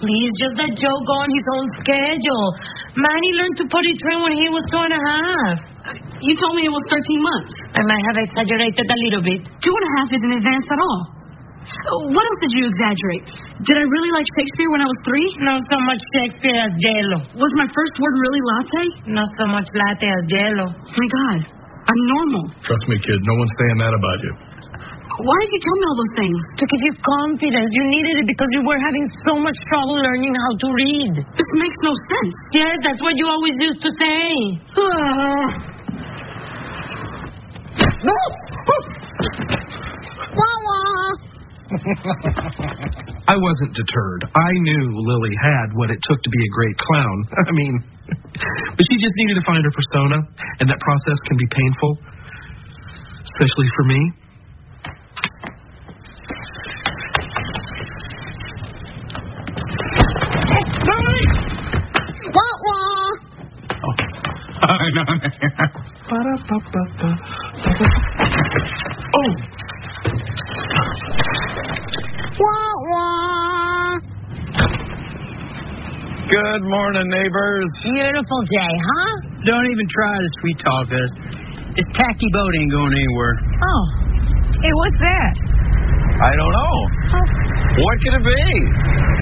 please. Just let Joe go on his own schedule. Manny learned to potty train when he was 2.5. You told me it was 13 months. I might have exaggerated a little bit. 2.5 isn't advanced at all. What else did you exaggerate? Did I really like Shakespeare when I was 3? Not so much Shakespeare as Jello. Was my first word really latte? Not so much latte as Jello. My God, I'm normal. Trust me, kid, no one's saying that about you. Why did you tell me all those things? To give you confidence. You needed it because you were having so much trouble learning how to read. This makes no sense. Yes, that's what you always used to say. I wasn't deterred. I knew Lily had what it took to be a great clown. I mean, but she just needed to find her persona, and that process can be painful, especially for me. Oh. Good morning, neighbors. Beautiful day, huh? Don't even try to sweet talk us. This tacky boat ain't going anywhere. Oh. Hey, what's that? I don't know. What could it be?